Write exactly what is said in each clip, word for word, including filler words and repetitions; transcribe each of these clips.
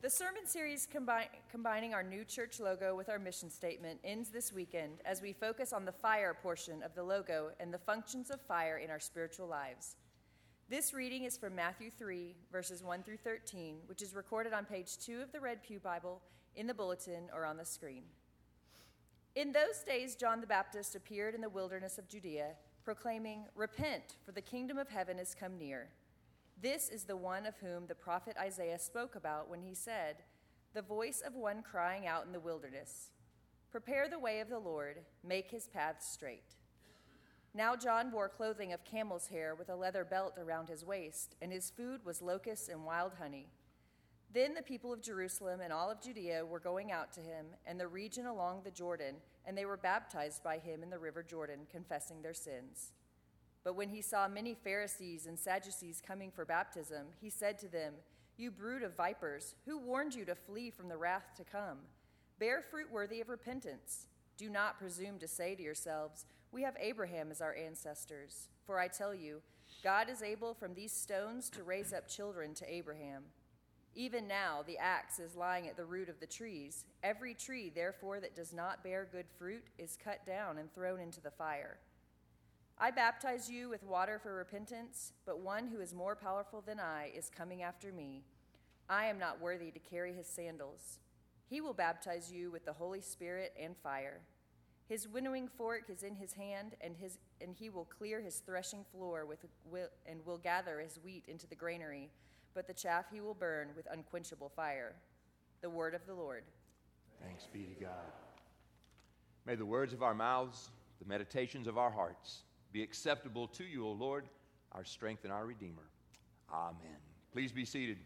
The sermon series combi- combining our new church logo with our mission statement ends this weekend as we focus on the fire portion of the logo and the functions of fire in our spiritual lives. This reading is from Matthew three, verses one through thirteen, which is recorded on page two of the Red Pew Bible, in the bulletin, or on the screen. In those days, John the Baptist appeared in the wilderness of Judea, proclaiming, "Repent, for the kingdom of heaven is come near." This is the one of whom the prophet Isaiah spoke about when he said, "The voice of one crying out in the wilderness, prepare the way of the Lord, make his paths straight." Now John wore clothing of camel's hair with a leather belt around his waist, and his food was locusts and wild honey. Then the people of Jerusalem and all of Judea were going out to him, and the region along the Jordan, and they were baptized by him in the river Jordan, confessing their sins. But when he saw many Pharisees and Sadducees coming for baptism, he said to them, "You brood of vipers, who warned you to flee from the wrath to come? Bear fruit worthy of repentance. Do not presume to say to yourselves, 'We have Abraham as our ancestors.' For I tell you, God is able from these stones to raise up children to Abraham. Even now the axe is lying at the root of the trees. Every tree, therefore, that does not bear good fruit is cut down and thrown into the fire. I baptize you with water for repentance, but one who is more powerful than I is coming after me. I am not worthy to carry his sandals. He will baptize you with the Holy Spirit and fire. His winnowing fork is in his hand, and his and he will clear his threshing floor with will, and will gather his wheat into the granary, but the chaff he will burn with unquenchable fire." The word of the Lord. Thanks be to God. May the words of our mouths, the meditations of our hearts, be acceptable to you, O Lord, our strength and our Redeemer. Amen. Please be seated.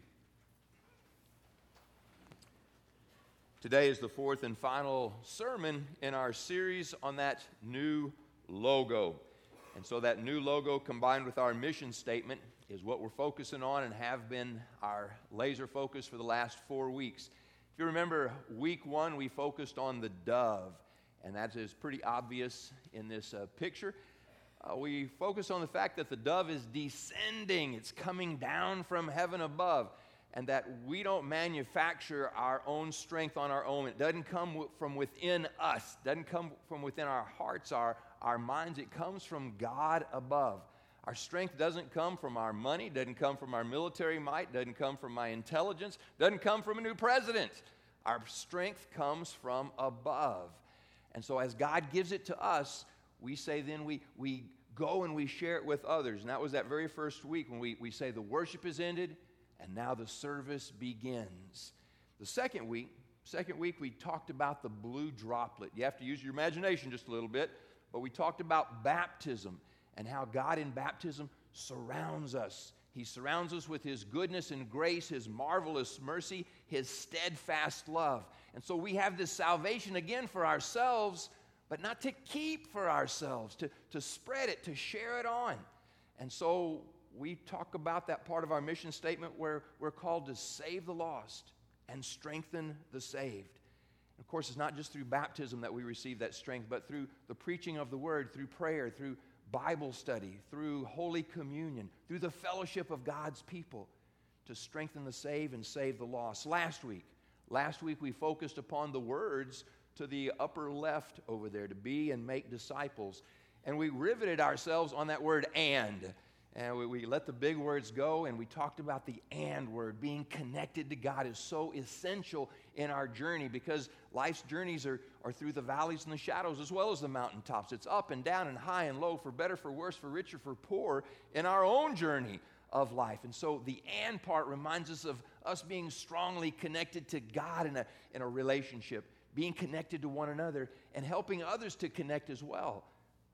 Today is the fourth and final sermon in our series on that new logo. And so that new logo combined with our mission statement is what we're focusing on and have been our laser focus for the last four weeks. If you remember, week one, we focused on the dove, and that is pretty obvious in this uh, picture. Uh, we focus on the fact that the dove is descending. It's coming down from heaven above, and that we don't manufacture our own strength on our own. It doesn't come w- from within us. It doesn't come from within our hearts, our, our minds. It comes from God above. Our strength doesn't come from our money, doesn't come from our military might, doesn't come from my intelligence, doesn't come from a new president. Our strength comes from above. And so as God gives it to us, we say then we, we go and we share it with others. And that was that very first week when we, we say the worship is ended and now the service begins. The second week, second week we talked about the blue droplet. You have to use your imagination just a little bit, but we talked about baptism and how God in baptism surrounds us. He surrounds us with His goodness and grace, His marvelous mercy, His steadfast love. And so we have this salvation again for ourselves, but not to keep for ourselves, to, to spread it, to share it on. And so we talk about that part of our mission statement where we're called to save the lost and strengthen the saved. Of course, it's not just through baptism that we receive that strength, but through the preaching of the Word, through prayer, through Bible study, through Holy Communion, through the fellowship of God's people to strengthen the saved and save the lost. Last week, last week we focused upon the words to the upper left over there, to be and make disciples. And we riveted ourselves on that word "and." And we, we let the big words go, and we talked about the "and" word. Being connected to God is so essential in our journey, because life's journeys are, are through the valleys and the shadows as well as the mountaintops. It's up and down and high and low, for better, for worse, for richer, for poor, in our own journey of life. And so the "and" part reminds us of us being strongly connected to God in a, in a relationship, being connected to one another, and helping others to connect as well.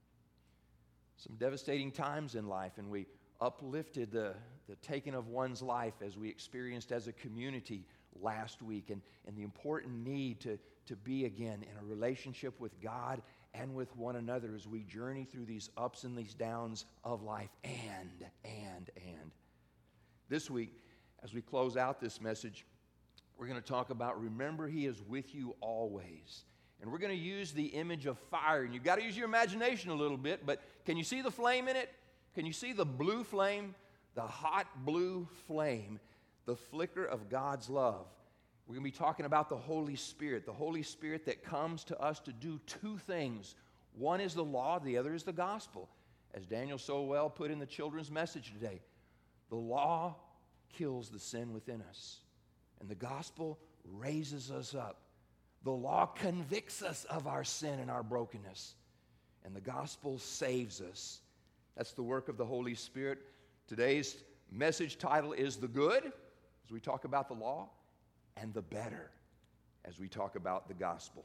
Some devastating times in life, and we uplifted the, the taking of one's life as we experienced as a community last week, and, and the important need to, to be again in a relationship with God and with one another as we journey through these ups and these downs of life. And, and, and. This week, as we close out this message, we're going to talk about remember He is with you always. And we're going to use the image of fire. And you've got to use your imagination a little bit, but can you see the flame in it? Can you see the blue flame? The hot blue flame, the flicker of God's love. We're going to be talking about the Holy Spirit, the Holy Spirit that comes to us to do two things. One is the law, the other is the gospel. As Daniel so well put in the children's message today, the law kills the sin within us, and the gospel raises us up. The law convicts us of our sin and our brokenness, and the gospel saves us. That's the work of the Holy Spirit. Today's message title is The Good, as we talk about the law, and the better, as we talk about the gospel.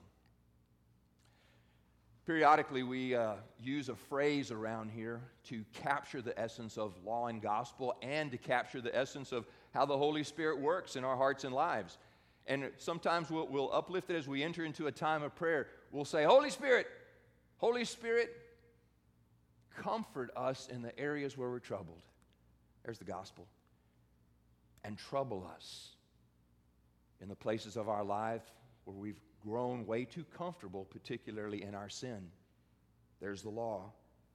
Periodically, we uh, use a phrase around here to capture the essence of law and gospel and to capture the essence of how the Holy Spirit works in our hearts and lives. And sometimes we'll, we'll uplift it as we enter into a time of prayer. We'll say, Holy Spirit, Holy Spirit, comfort us in the areas where we're troubled. There's the gospel. And trouble us in the places of our life where we've grown way too comfortable, particularly in our sin. There's the law.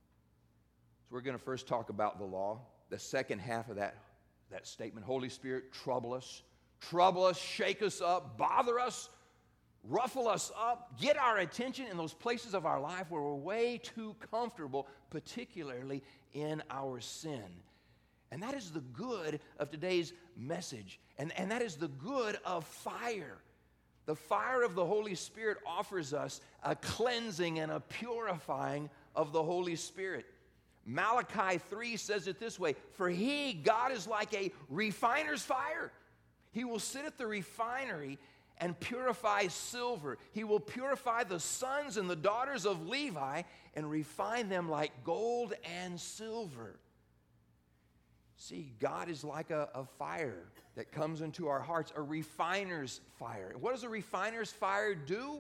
So we're going to first talk about the law. The second half of that, that statement, Holy Spirit, trouble us. Trouble us, shake us up, bother us, ruffle us up, get our attention in those places of our life where we're way too comfortable, particularly in our sin. And that is the good of today's message. And, and that is the good of fire. The fire of the Holy Spirit offers us a cleansing and a purifying of the Holy Spirit. Malachi three says it this way, for he, God, is like a refiner's fire. He will sit at the refinery and purify silver. He will purify the sons and the daughters of Levi and refine them like gold and silver. See, God is like a, a fire that comes into our hearts, a refiner's fire. And what does a refiner's fire do?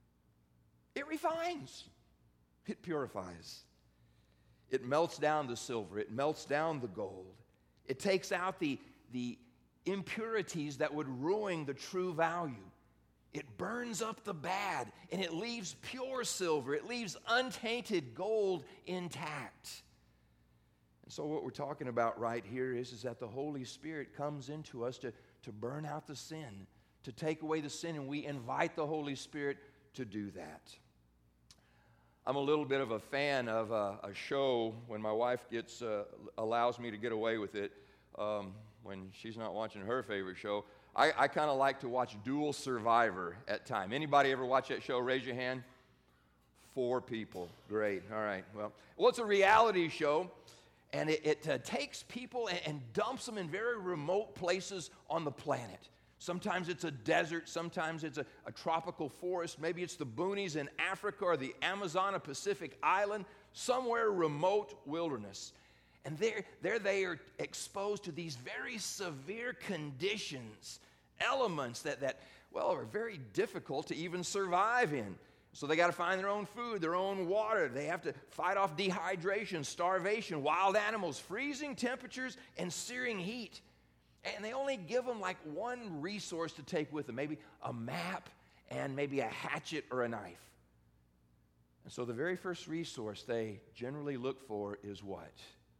It refines. It purifies. It melts down the silver. It melts down the gold. It takes out the, the impurities that would ruin the true value. It burns up the bad, and it leaves pure silver. It leaves untainted gold intact. And so what we're talking about right here is, is that the Holy Spirit comes into us to, to burn out the sin, to take away the sin, and we invite the Holy Spirit to do that. I'm a little bit of a fan of a, a show when my wife gets uh, allows me to get away with it. Um, when she's not watching her favorite show, I, I kind of like to watch Dual Survivor at time. Anybody ever watch that show? Raise your hand. Four people. Great. All right. Well, well it's a reality show, and it, it uh, takes people and, and dumps them in very remote places on the planet. Sometimes it's a desert. Sometimes it's a, a tropical forest. Maybe it's the boonies in Africa or the Amazon, a Pacific island, somewhere remote wilderness. And there, there they are exposed to these very severe conditions, elements that, that, well, are very difficult to even survive in. So they got to find their own food, their own water. They have to fight off dehydration, starvation, wild animals, freezing temperatures, and searing heat. And they only give them like one resource to take with them, maybe a map and maybe a hatchet or a knife. And so the very first resource they generally look for is what?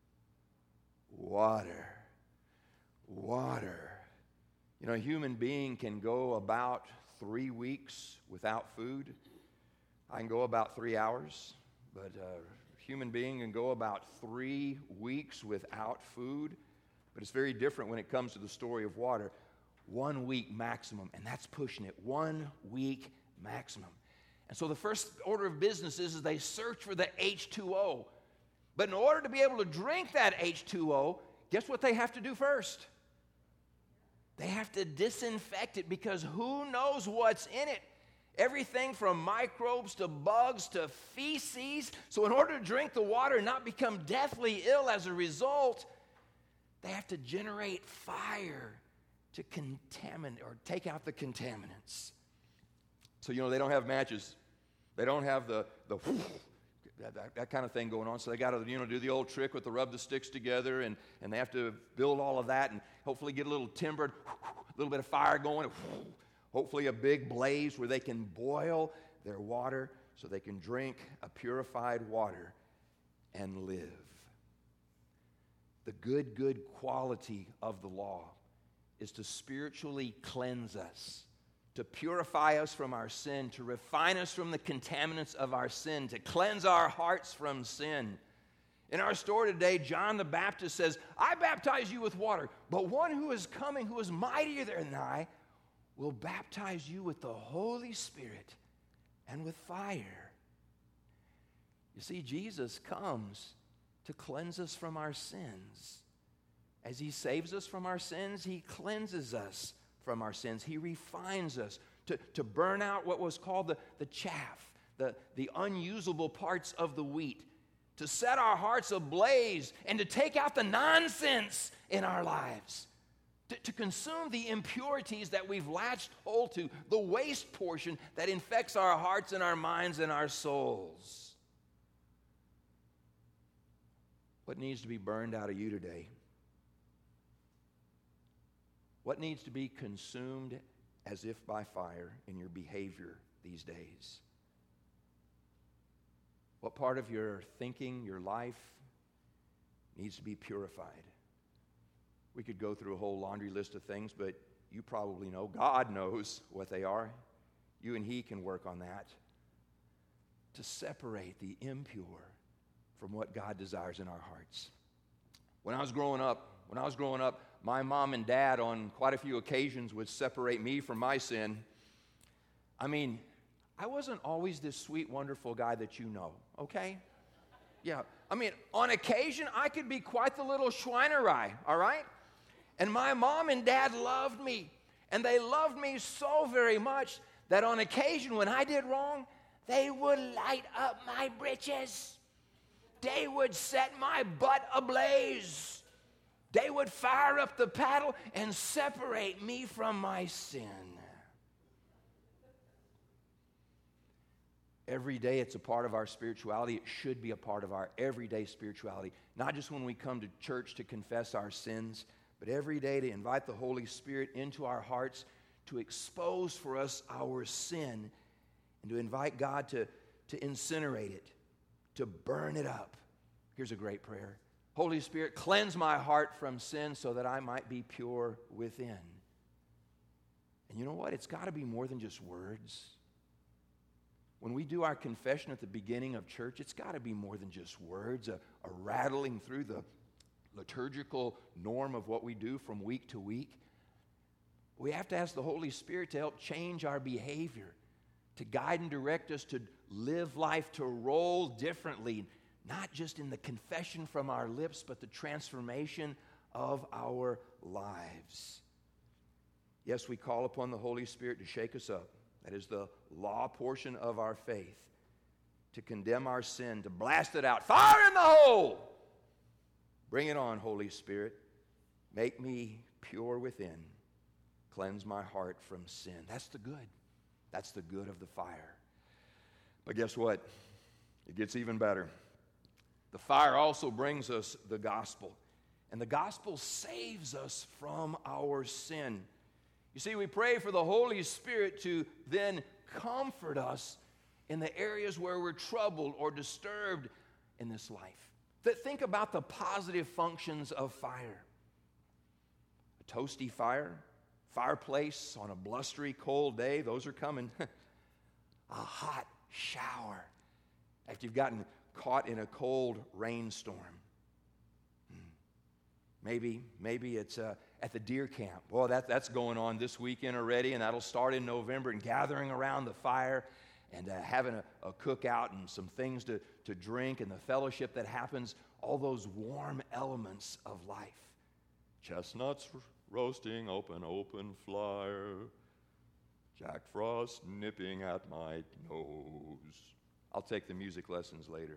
Water. Water. You know, a human being can go about three weeks without food. I can go about three hours, but a human being can go about three weeks without food. But it's very different when it comes to the story of water. One week maximum, and that's pushing it. One week maximum. And so the first order of business is, is they search for the H two O. But in order to be able to drink that H two O, guess what they have to do first? They have to disinfect it, because who knows what's in it? Everything from microbes to bugs to feces. So in order to drink the water and not become deathly ill as a result, they have to generate fire to contaminate or take out the contaminants. So, you know, they don't have matches. They don't have the, the that, that, that kind of thing going on. So they got to, you know, do the old trick with the rub the sticks together, and, and they have to build all of that and hopefully get a little timbered, a little bit of fire going, hopefully a big blaze where they can boil their water so they can drink a purified water and live. The good, good quality of the law is to spiritually cleanse us, to purify us from our sin, to refine us from the contaminants of our sin, to cleanse our hearts from sin. In our story today, John the Baptist says, I baptize you with water, but one who is coming, who is mightier than I, will baptize you with the Holy Spirit and with fire. You see, Jesus comes to cleanse us from our sins. As he saves us from our sins, he cleanses us from our sins. He refines us to, to burn out what was called the, the chaff, the, the unusable parts of the wheat, to set our hearts ablaze and to take out the nonsense in our lives, to, to consume the impurities that we've latched hold to, the waste portion that infects our hearts and our minds and our souls. What needs to be burned out of you today? What needs to be consumed as if by fire in your behavior these days? What part of your thinking, your life, needs to be purified? We could go through a whole laundry list of things, but you probably know, God knows what they are. You and he can work on that to separate the impure from what God desires in our hearts. When I was growing up, when I was growing up, my mom and dad on quite a few occasions would separate me from my sin. I mean, I wasn't always this sweet, wonderful guy that you know, okay? Yeah, I mean, on occasion, I could be quite the little Schweinerei, all right? And my mom and dad loved me, and they loved me so very much that on occasion, when I did wrong, they would light up my britches. They would set my butt ablaze. They would fire up the paddle and separate me from my sin. Every day it's a part of our spirituality. It should be a part of our everyday spirituality. Not just when we come to church to confess our sins, but every day to invite the Holy Spirit into our hearts to expose for us our sin and to invite God to, to incinerate it, to burn it up. Here's a great prayer. Holy Spirit, cleanse my heart from sin so that I might be pure within. And you know what? It's got to be more than just words. When we do our confession at the beginning of church, it's got to be more than just words, a, a rattling through the liturgical norm of what we do from week to week. We have to ask the Holy Spirit to help change our behavior, to guide and direct us to live life, to roll differently, not just in the confession from our lips, but the transformation of our lives. Yes, we call upon the Holy Spirit to shake us up. That is the law portion of our faith. To condemn our sin, to blast it out. Fire in the hole! Bring it on, Holy Spirit. Make me pure within. Cleanse my heart from sin. That's the good. That's the good of the fire. But guess what? It gets even better. The fire also brings us the gospel. And the gospel saves us from our sin. You see, we pray for the Holy Spirit to then comfort us in the areas where we're troubled or disturbed in this life. That think about the positive functions of fire. A toasty fire, fireplace on a blustery, cold day, those are coming. A hot shower after you've gotten caught in a cold rainstorm. Maybe, maybe it's uh, at the deer camp. Well, that, that's going on this weekend already, and that'll start in November, and gathering around the fire and uh, having a, a cookout and some things to, to drink and the fellowship that happens, all those warm elements of life. Chestnuts roasting, open, open fire. Jack Frost nipping at my nose. I'll take the music lessons later.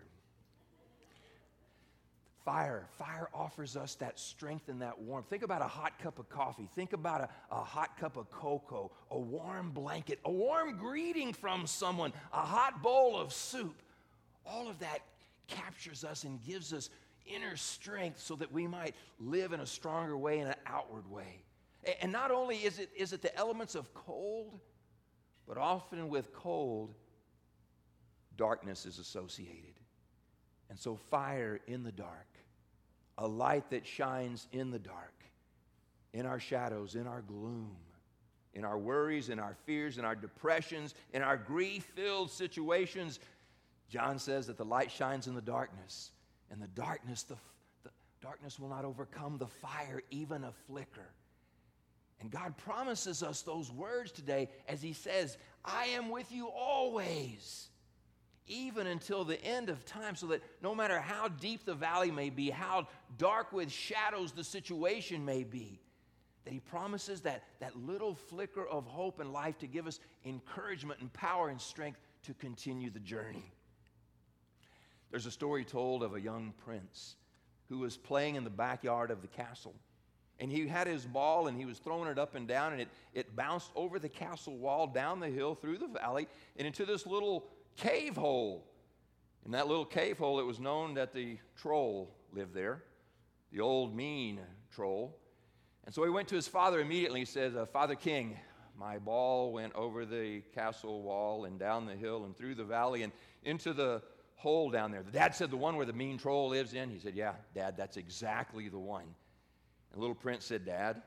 Fire. Fire offers us that strength and that warmth. Think about a hot cup of coffee. Think about a, a hot cup of cocoa, a warm blanket, a warm greeting from someone, a hot bowl of soup. All of that captures us and gives us inner strength so that we might live in a stronger way, in an outward way. And not only is it, is it the elements of cold, but often with cold, darkness is associated. And so fire in the dark, a light that shines in the dark, in our shadows, in our gloom, in our worries, in our fears, in our depressions, in our grief-filled situations, John says that the light shines in the darkness, and the darkness, the, the darkness will not overcome the fire, even a flicker. And God promises us those words today as he says, I am with you always, even until the end of time, so that no matter how deep the valley may be, how dark with shadows the situation may be, that he promises that, that little flicker of hope and life to give us encouragement and power and strength to continue the journey. There's a story told of a young prince who was playing in the backyard of the castle. And he had his ball, and he was throwing it up and down, and it, it bounced over the castle wall, down the hill, through the valley, and into this little cave hole. In that little cave hole, it was known that the troll lived there, the old mean troll. And so he went to his father immediately. He said, uh, Father King, my ball went over the castle wall and down the hill and through the valley and into the hole down there. The dad said, the one where the mean troll lives in? He said, yeah, Dad, that's exactly the one. And little prince said, Dad,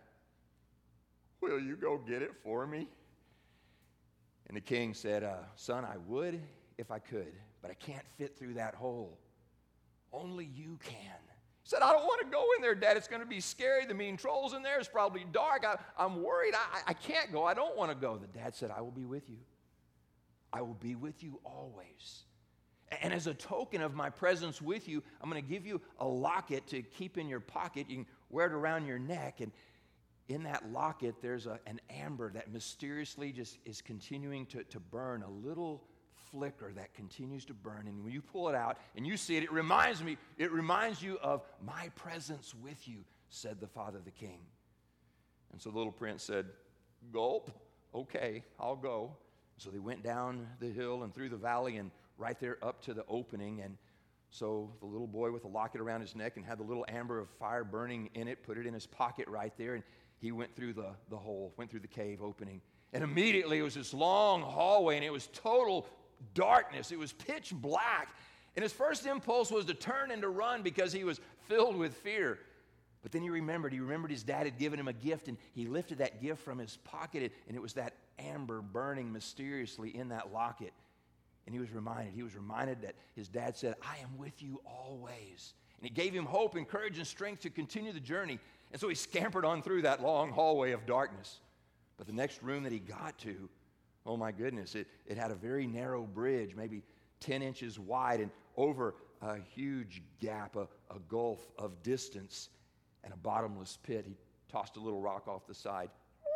will you go get it for me? And the king said, uh, son, I would if I could, but I can't fit through that hole. Only you can. He said, I don't want to go in there, Dad. It's going to be scary. The mean troll's in there. It's probably dark. I, I'm worried. I, I can't go. I don't want to go. The dad said, I will be with you. I will be with you always. And as a token of my presence with you, I'm going to give you a locket to keep in your pocket. You can wear it around your neck. And in that locket, there's a, an amber that mysteriously just is continuing to, to burn, a little flicker that continues to burn. And when you pull it out and you see it, it reminds me, it reminds you of my presence with you, said the father, the king. And so the little prince said, gulp, okay, I'll go. So they went down the hill and through the valley and right there up to the opening. And so the little boy with the locket around his neck and had the little amber of fire burning in it, put it in his pocket right there, and he went through the, the hole, went through the cave opening. And immediately it was this long hallway, and it was total darkness. It was pitch black. And his first impulse was to turn and to run because he was filled with fear. But then he remembered. He remembered his dad had given him a gift, and he lifted that gift from his pocket, and it was that amber burning mysteriously in that locket. And he was reminded. He was reminded that his dad said, I am with you always. And it gave him hope and courage and strength to continue the journey. And so he scampered on through that long hallway of darkness. But the next room that he got to, oh my goodness, it, it had a very narrow bridge, maybe ten inches wide, and over a huge gap, a, a gulf of distance, and a bottomless pit. He tossed a little rock off the side.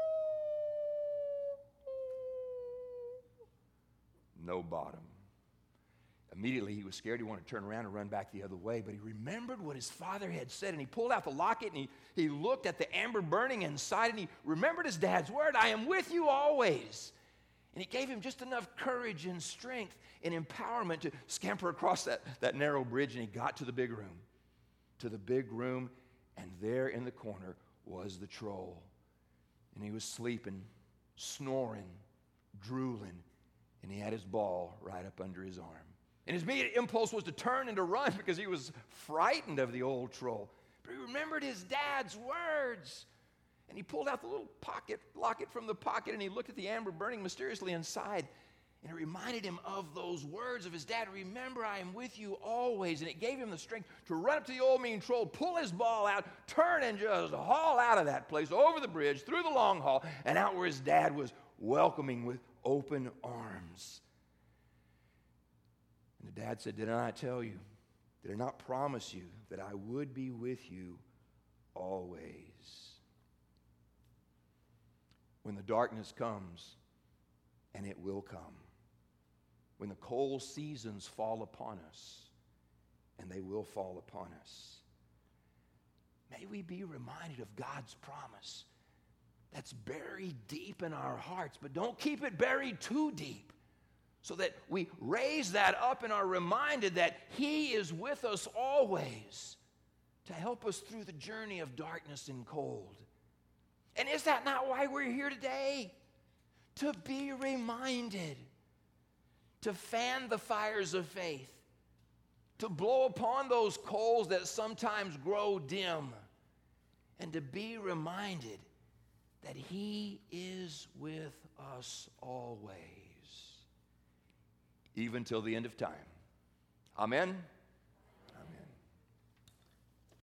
No bottom. Immediately he was scared. He wanted to turn around and run back the other way, but he remembered what his father had said, and he pulled out the locket, and he, he looked at the amber burning inside, and he remembered his dad's word, I am with you always. And it gave him just enough courage and strength and empowerment to scamper across that, that narrow bridge, and he got to the big room. To the big room, and there in the corner was the troll. And he was sleeping, snoring, drooling, and he had his ball right up under his arm. And his immediate impulse was to turn and to run because he was frightened of the old troll. But he remembered his dad's words. And he pulled out the little pocket locket from the pocket, and he looked at the amber burning mysteriously inside. And it reminded him of those words of his dad. Remember, I am with you always. And it gave him the strength to run up to the old mean troll, pull his ball out, turn and just haul out of that place, over the bridge, through the long hall, and out where his dad was welcoming with open arms. And the dad said, did I not tell you? Did I not promise you that I would be with you always? When the darkness comes, and it will come, when the cold seasons fall upon us, and they will fall upon us, may we be reminded of God's promise that's buried deep in our hearts, but don't keep it buried too deep, so that we raise that up and are reminded that He is with us always to help us through the journey of darkness and cold. And is that not why we're here today? To be reminded, to fan the fires of faith, to blow upon those coals that sometimes grow dim, and to be reminded that He is with us always, even till the end of time. Amen.